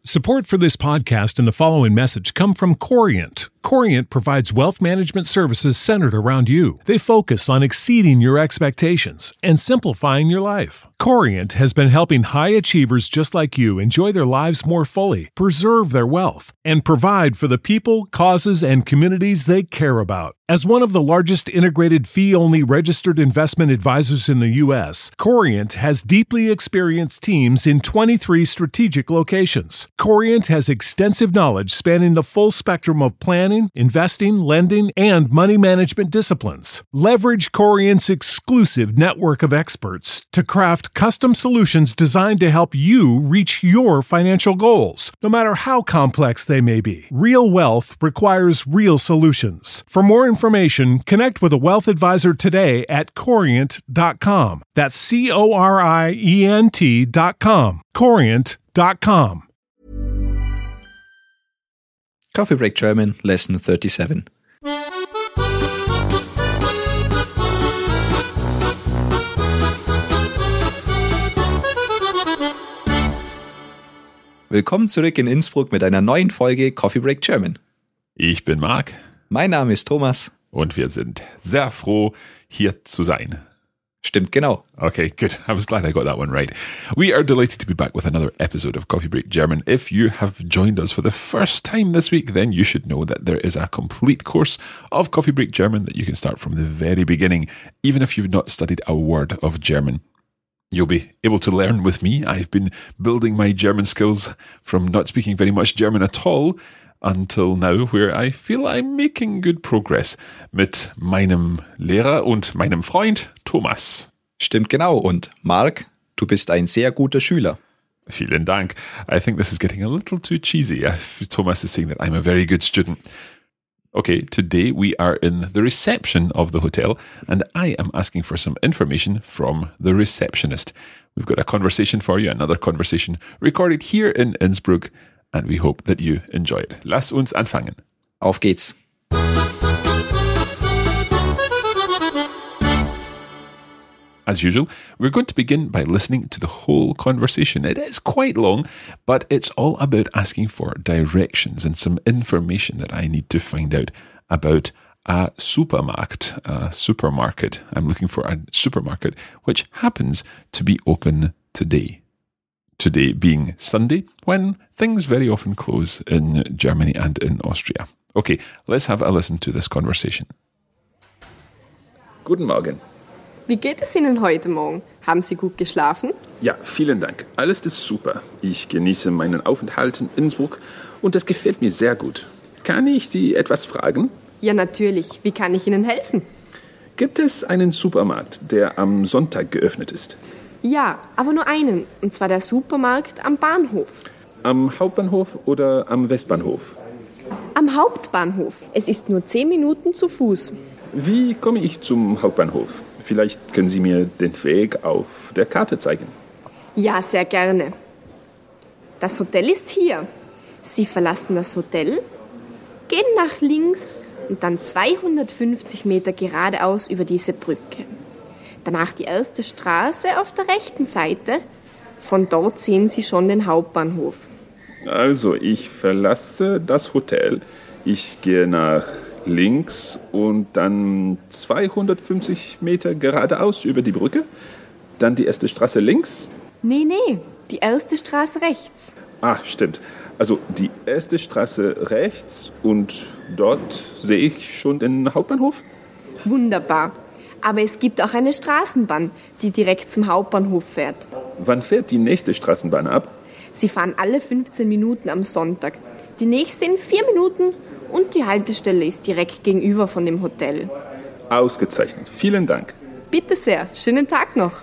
Support for this podcast and the following message come from Corient. Corient provides wealth management services centered around you. They focus on exceeding your expectations and simplifying your life. Corient has been helping high achievers just like you enjoy their lives more fully, preserve their wealth, and provide for the people, causes, and communities they care about. As one of the largest integrated fee-only registered investment advisors in the U.S., Corient has deeply experienced teams in 23 strategic locations. Corient has extensive knowledge spanning the full spectrum of planning, investing, lending, and money management disciplines. Leverage Corient's exclusive network of experts to craft custom solutions designed to help you reach your financial goals, no matter how complex they may be. Real wealth requires real solutions. For more information, connect with a wealth advisor today at Corient.com. That's Corient.com. Corient.com. Coffee Break German, Lesson 37. Willkommen zurück in Innsbruck mit einer neuen Folge Coffee Break German. Ich bin Marc. Mein Name ist Thomas. Und wir sind sehr froh, hier zu sein. Stimmt genau. Okay, good. I was glad I got that one right. We are delighted to be back with another episode of Coffee Break German. If you have joined us for the first time this week, then you should know that there is a complete course of Coffee Break German that you can start from the very beginning, even if you've not studied a word of German. You'll be able to learn with me. I've been building my German skills from not speaking very much German at all until now, where I feel I'm making good progress mit meinem Lehrer und meinem Freund Thomas. Stimmt genau. Und Marc, du bist ein sehr guter Schüler. Vielen Dank. I think this is getting a little too cheesy. Thomas is saying that I'm a very good student. Okay, today we are in the reception of the hotel and I am asking for some information from the receptionist. We've got a conversation for you, another conversation recorded here in Innsbruck, and we hope that you enjoy it. Lass uns anfangen. Auf geht's. As usual, we're going to begin by listening to the whole conversation. It is quite long, but it's all about asking for directions and some information that I need to find out about a supermarkt, a supermarket. I'm looking for a supermarket which happens to be open today. Today being Sunday, when things very often close in Germany and in Austria. Okay, let's have a listen to this conversation. Guten Morgen. Wie geht es Ihnen heute Morgen? Haben Sie gut geschlafen? Ja, vielen Dank. Alles ist super. Ich genieße meinen Aufenthalt in Innsbruck und es gefällt mir sehr gut. Kann ich Sie etwas fragen? Ja, natürlich. Wie kann ich Ihnen helfen? Gibt es einen Supermarkt, der am Sonntag geöffnet ist? Ja, aber nur einen. Und zwar der Supermarkt am Bahnhof. Am Hauptbahnhof oder am Westbahnhof? Am Hauptbahnhof. Es ist nur 10 Minuten zu Fuß. Wie komme ich zum Hauptbahnhof? Vielleicht können Sie mir den Weg auf der Karte zeigen. Ja, sehr gerne. Das Hotel ist hier. Sie verlassen das Hotel, gehen nach links und dann 250 Meter geradeaus über diese Brücke. Danach die erste Straße auf der rechten Seite. Von dort sehen Sie schon den Hauptbahnhof. Also, ich verlasse das Hotel. Ich gehe nach links und dann 250 Meter geradeaus über die Brücke. Dann die erste Straße links. Nee, die erste Straße rechts. Ah, stimmt. Also die erste Straße rechts und dort sehe ich schon den Hauptbahnhof? Wunderbar. Aber es gibt auch eine Straßenbahn, die direkt zum Hauptbahnhof fährt. Wann fährt die nächste Straßenbahn ab? Sie fahren alle 15 Minuten am Sonntag. Die nächste in 4 Minuten und die Haltestelle ist direkt gegenüber von dem Hotel. Ausgezeichnet. Vielen Dank. Bitte sehr. Schönen Tag noch.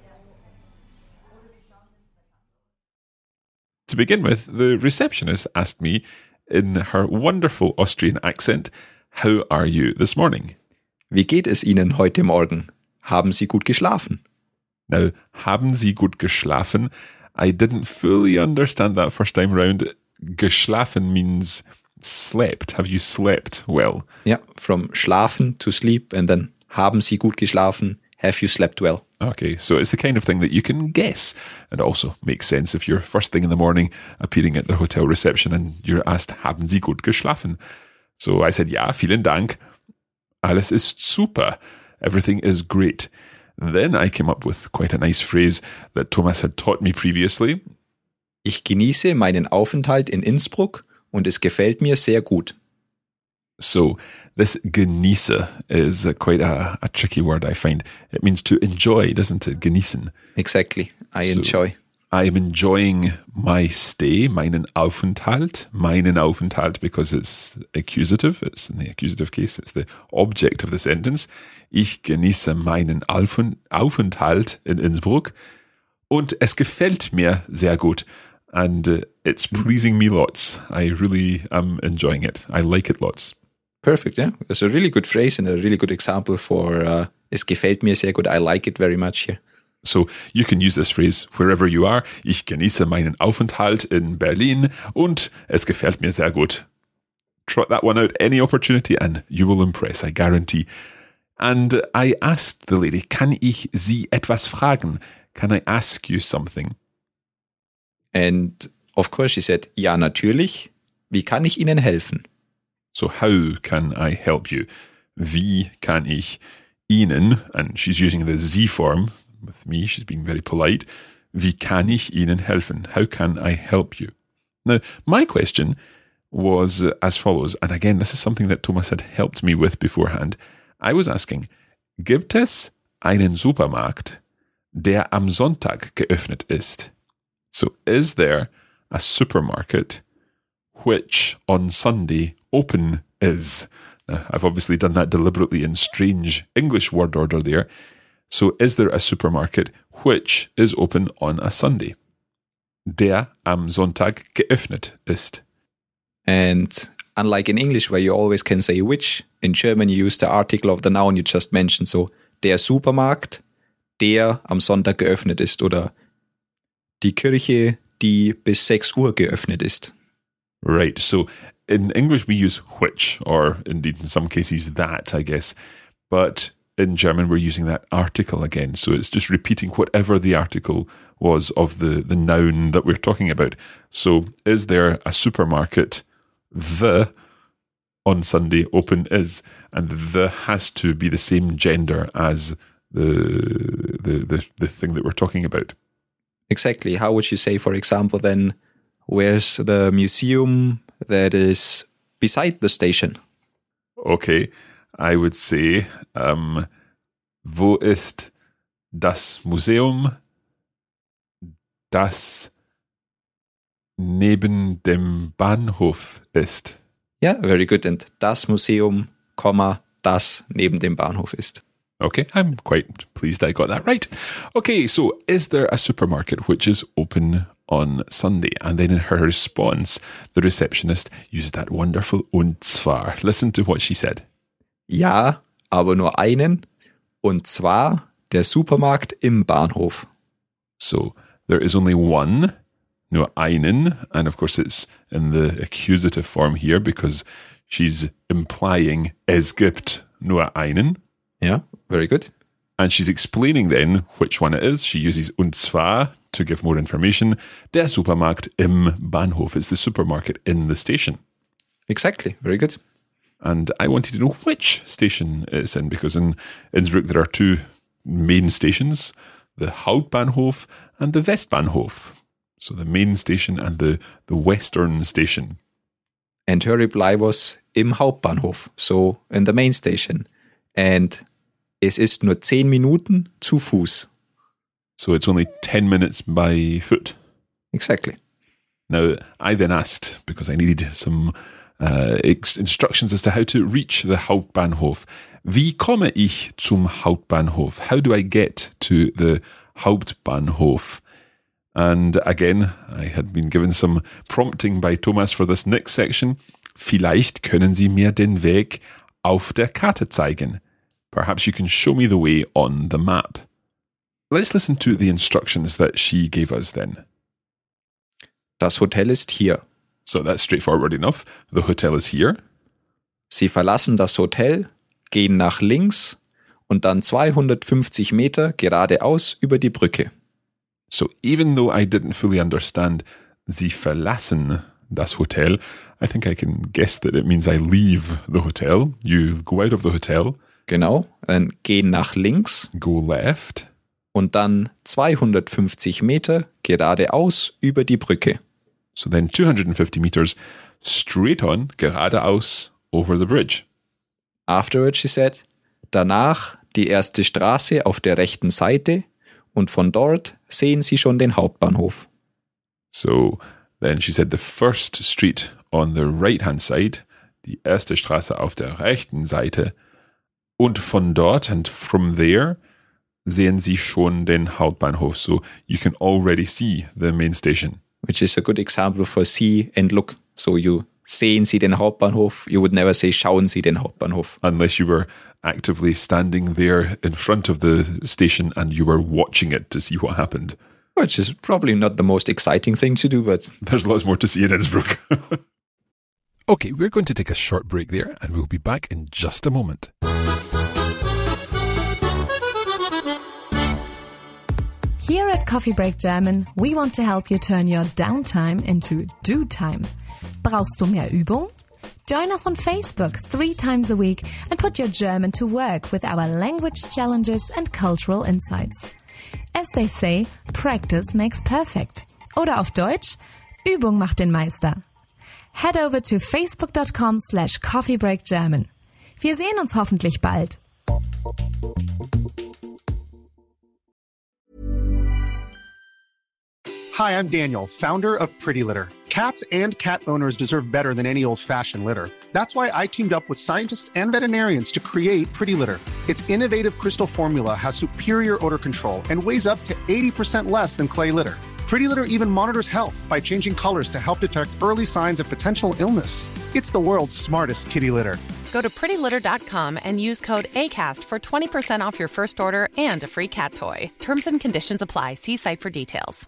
To begin with, the receptionist asked me in her wonderful Austrian accent, "How are you this morning?" Wie geht es Ihnen heute Morgen? Haben Sie gut geschlafen? Now, haben Sie gut geschlafen? I didn't fully understand that first time round. Geschlafen means slept. Have you slept well? Ja, from schlafen to sleep and then haben Sie gut geschlafen, have you slept well? Okay, so it's the kind of thing that you can guess. And it also makes sense if you're first thing in the morning appearing at the hotel reception and you're asked, haben Sie gut geschlafen? So I said, ja, vielen Dank. Alles ist super. Everything is great. Then I came up with quite a nice phrase that Thomas had taught me previously. Ich genieße meinen Aufenthalt in Innsbruck und es gefällt mir sehr gut. So this genieße is quite a tricky word, I find. It means to enjoy, doesn't it? Genießen. Exactly. I enjoy. I am enjoying my stay, meinen Aufenthalt, because it's accusative. It's in the accusative case. It's the object of the sentence. Ich genieße meinen Aufenthalt in Innsbruck und es gefällt mir sehr gut. And it's pleasing me lots. I really am enjoying it. I like it lots. Perfect, yeah. That's a really good phrase and a really good example for es gefällt mir sehr gut. I like it very much here. So you can use this phrase wherever you are. Ich genieße meinen Aufenthalt in Berlin und es gefällt mir sehr gut. Trot that one out any opportunity and you will impress, I guarantee. And I asked the lady, kann ich Sie etwas fragen? Can I ask you something? And of course she said, ja, natürlich. Wie kann ich Ihnen helfen? So how can I help you? Wie kann ich Ihnen, and she's using the Sie form with me, she's being very polite. Wie kann ich Ihnen helfen? How can I help you? Now, my question was as follows, and again, this is something that Thomas had helped me with beforehand. I was asking, gibt es einen Supermarkt, der am Sonntag geöffnet ist? So, is there a supermarket which on Sunday open is? Now, I've obviously done that deliberately in strange English word order there. So, is there a supermarket which is open on a Sunday? Der am Sonntag geöffnet ist. And unlike in English where you always can say which, in German you use the article of the noun you just mentioned. So, der Supermarkt, der am Sonntag geöffnet ist oder die Kirche, die bis 6 Uhr geöffnet ist. Right, so in English we use which, or indeed in some cases that, I guess. But in German we're using that article again. So it's just repeating whatever the article was of the noun that we're talking about. So is there a supermarket, the on Sunday open is? And the has to be the same gender as the thing that we're talking about. Exactly. How would you say, for example, then, where's the museum that is beside the station? Okay, I would say, wo ist das Museum, das neben dem Bahnhof ist? Yeah, very good. And das Museum, das neben dem Bahnhof ist. Okay, I'm quite pleased I got that right. Okay, so is there a supermarket which is open on Sunday? And then in her response, the receptionist used that wonderful und zwar. Listen to what she said. Ja, aber nur einen, und zwar der Supermarkt im Bahnhof. So there is only one, nur einen, and of course it's in the accusative form here because she's implying es gibt nur einen. Yeah, very good. And she's explaining then which one it is. She uses und zwar to give more information. Der Supermarkt im Bahnhof is the supermarket in the station. Exactly, very good. And I wanted to know which station it's in because in Innsbruck there are two main stations, the Hauptbahnhof and the Westbahnhof. So the main station and the western station. And her reply was im Hauptbahnhof, so in the main station. And es ist nur 10 Minuten zu Fuß. So it's only 10 minutes by foot. Exactly. Now, I then asked, because I needed some instructions as to how to reach the Hauptbahnhof. Wie komme ich zum Hauptbahnhof? How do I get to the Hauptbahnhof? And again, I had been given some prompting by Thomas for this next section. Vielleicht können Sie mir den Weg auf der Karte zeigen. Perhaps you can show me the way on the map. Let's listen to the instructions that she gave us then. Das Hotel ist hier. So that's straightforward enough. The hotel is here. Sie verlassen das Hotel, gehen nach links und dann 250 Meter geradeaus über die Brücke. So even though I didn't fully understand Sie verlassen das Hotel, I think I can guess that it means I leave the hotel. You go out of the hotel. Genau, dann gehen nach links Go left. und dann 250 Meter geradeaus über die Brücke. So then 250 meters straight on, geradeaus, over the bridge. Afterwards, she said, danach die erste Straße auf der rechten Seite und von dort sehen Sie schon den Hauptbahnhof. So then she said the first street on the right-hand side, die erste Straße auf der rechten Seite. Und von dort, and from there, sehen Sie schon den Hauptbahnhof. So you can already see the main station. Which is a good example for see and look. So you sehen Sie den Hauptbahnhof. You would never say schauen Sie den Hauptbahnhof. Unless you were actively standing there in front of the station and you were watching it to see what happened. Which is probably not the most exciting thing to do, but There's lots more to see in Innsbruck. Okay, we're going to take a short break there and we'll be back in just a moment. Here at Coffee Break German, we want to help you turn your downtime into do time. Brauchst du mehr Übung? Join us on Facebook 3 times a week and put your German to work with our language challenges and cultural insights. As they say, practice makes perfect. Oder auf Deutsch, Übung macht den Meister. Head over to facebook.com/coffeebreakgerman. Wir sehen uns hoffentlich bald. Hi, I'm Daniel, founder of Pretty Litter. Cats and cat owners deserve better than any old-fashioned litter. That's why I teamed up with scientists and veterinarians to create Pretty Litter. Its innovative crystal formula has superior odor control and weighs up to 80% less than clay litter. Pretty Litter even monitors health by changing colors to help detect early signs of potential illness. It's the world's smartest kitty litter. Go to prettylitter.com and use code ACAST for 20% off your first order and a free cat toy. Terms and conditions apply. See site for details.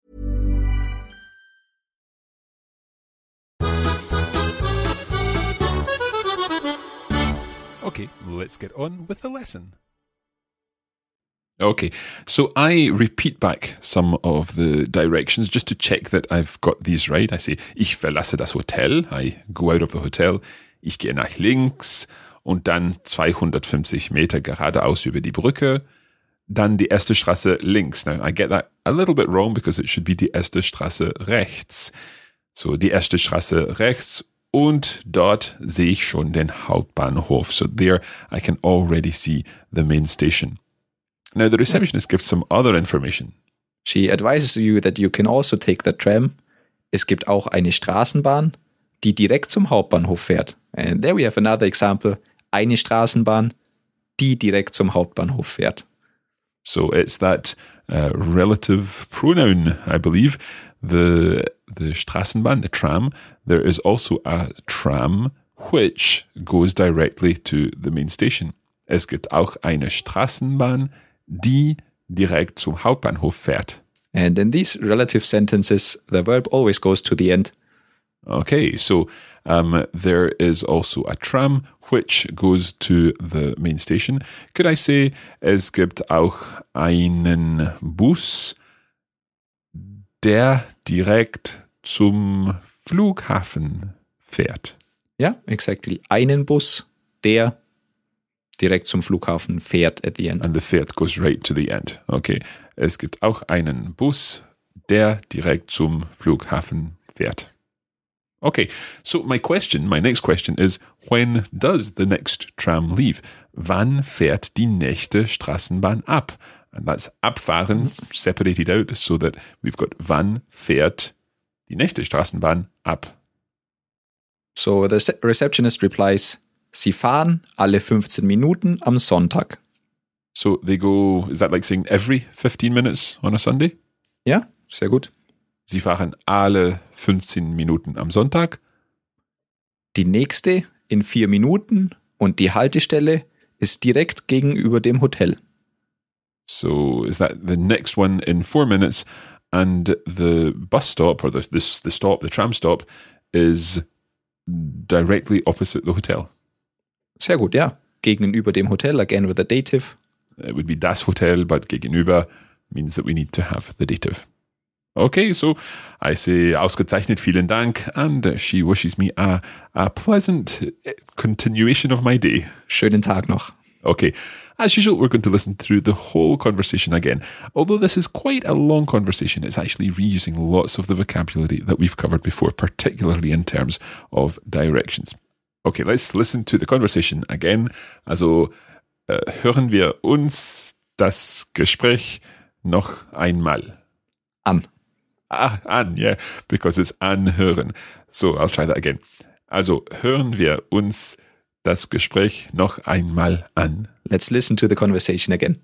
Okay, let's get on with the lesson. Okay, so I repeat back some of the directions just to check that I've got these right. I say, ich verlasse das Hotel. I go out of the hotel. Ich gehe nach links und dann 250 Meter geradeaus über die Brücke. Dann die erste Straße links. Now, I get that a little bit wrong because it should be die erste Straße rechts. So, die erste Straße rechts und dort sehe ich schon den Hauptbahnhof. So there I can already see the main station. Now, the receptionist gives some other information. she advises you that you can also take the tram. Es gibt auch eine Straßenbahn, die direkt zum Hauptbahnhof fährt. And there we have another example. Eine Straßenbahn, die direkt zum Hauptbahnhof fährt. So it's that relative pronoun, I believe. The Straßenbahn, the tram. There is also a tram which goes directly to the main station. Es gibt auch eine Straßenbahn, die direkt zum Hauptbahnhof fährt. And in these relative sentences, the verb always goes to the end. Okay, so there is also a tram which goes to the main station. Could I say, es gibt auch einen Bus, der direkt zum Flughafen fährt? Ja, exactly. Einen Bus, der direkt zum Flughafen fährt at the end. And the fährt goes right to the end. Okay, es gibt auch einen Bus, der direkt zum Flughafen fährt. Okay, so my next question is, when does the next tram leave? Wann fährt die nächste Straßenbahn ab? And that's abfahren separated out so that we've got wann fährt die nächste Straßenbahn ab? So the receptionist replies, sie fahren alle 15 Minuten am Sonntag. So they go, is that like saying every 15 minutes on a Sunday? Ja, sehr gut. Sie fahren alle 15 Minuten am Sonntag. Die nächste in 4 Minuten und die Haltestelle ist direkt gegenüber dem Hotel. So is that the next one in 4 minutes and the bus stop or the tram stop is directly opposite the hotel? Sehr gut, ja. gegenüber dem Hotel, again with a dative. It would be das Hotel, but gegenüber means that we need to have the dative. Okay, so I say ausgezeichnet, vielen Dank, and she wishes me a pleasant continuation of my day. Schönen Tag noch. Okay, as usual, we're going to listen through the whole conversation again. Although this is quite a long conversation, it's actually reusing lots of the vocabulary that we've covered before, particularly in terms of directions. Okay, let's listen to the conversation again. Also, hören wir uns das Gespräch noch einmal an. An, yeah, because it's anhören. So, I'll try that again. Also, hören wir uns das Gespräch noch einmal an. Let's listen to the conversation again.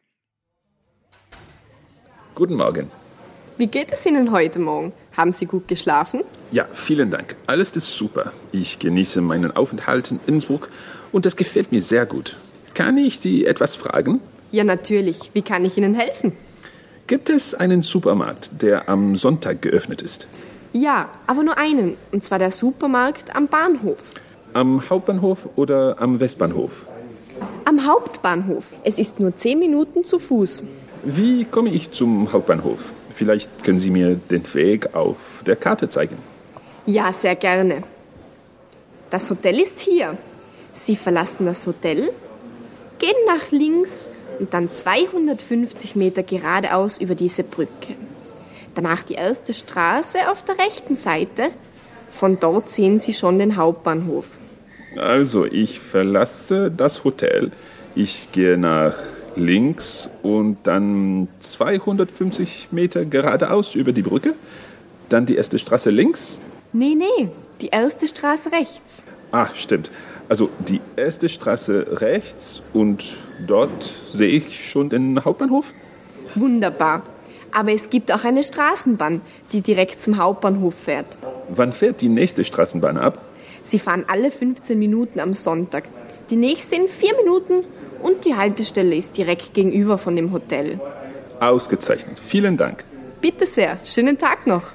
Guten Morgen. Wie geht es Ihnen heute Morgen? Haben Sie gut geschlafen? Ja, vielen Dank. Alles ist super. Ich genieße meinen Aufenthalt in Innsbruck und das gefällt mir sehr gut. Kann ich Sie etwas fragen? Ja, natürlich. Wie kann ich Ihnen helfen? Gibt es einen Supermarkt, der am Sonntag geöffnet ist? Ja, aber nur einen. Und zwar der Supermarkt am Bahnhof. Am Hauptbahnhof oder am Westbahnhof? Am Hauptbahnhof. Es ist nur 10 Minuten zu Fuß. Wie komme ich zum Hauptbahnhof? Vielleicht können Sie mir den Weg auf der Karte zeigen. Ja, sehr gerne. Das Hotel ist hier. Sie verlassen das Hotel, gehen nach links und dann 250 Meter geradeaus über diese Brücke. Danach die erste Straße auf der rechten Seite. Von dort sehen Sie schon den Hauptbahnhof. Also, ich verlasse das Hotel. Ich gehe nach links und dann 250 Meter geradeaus über die Brücke. Dann die erste Straße links. Nee, die erste Straße rechts. Ah, stimmt. Also die erste Straße rechts und dort sehe ich schon den Hauptbahnhof? Wunderbar. Aber es gibt auch eine Straßenbahn, die direkt zum Hauptbahnhof fährt. Wann fährt die nächste Straßenbahn ab? Sie fahren alle 15 Minuten am Sonntag. Die nächste in 4 Minuten und die Haltestelle ist direkt gegenüber von dem Hotel. Ausgezeichnet. Vielen Dank. Bitte sehr. Schönen Tag noch.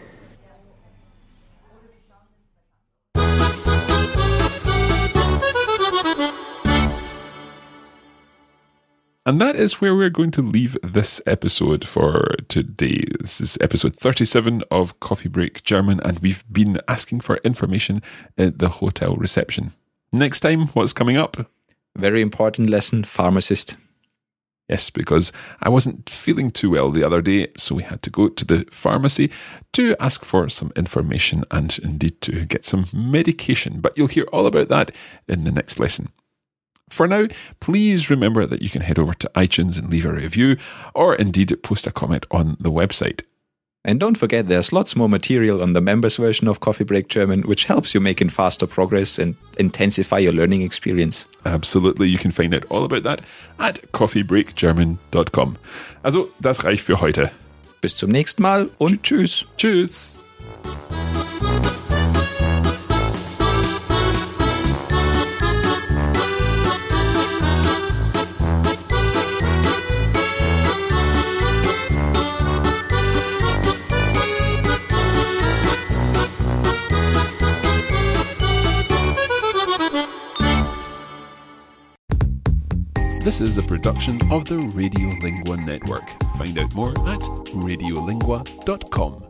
And that is where we're going to leave this episode for today. This is episode 37 of Coffee Break German, and we've been asking for information at the hotel reception. Next time, what's coming up? Very important lesson, pharmacist. Yes, because I wasn't feeling too well the other day, so we had to go to the pharmacy to ask for some information and indeed to get some medication. But you'll hear all about that in the next lesson. For now, please remember that you can head over to iTunes and leave a review, or indeed post a comment on the website. And don't forget, there's lots more material on the members version of Coffee Break German, which helps you making faster progress and intensify your learning experience. Absolutely, you can find out all about that at coffeebreakgerman.com. Also, das reicht für heute. Bis zum nächsten Mal und tschüss. Tschüss. This is a production of the Radiolingua Network. Find out more at radiolingua.com.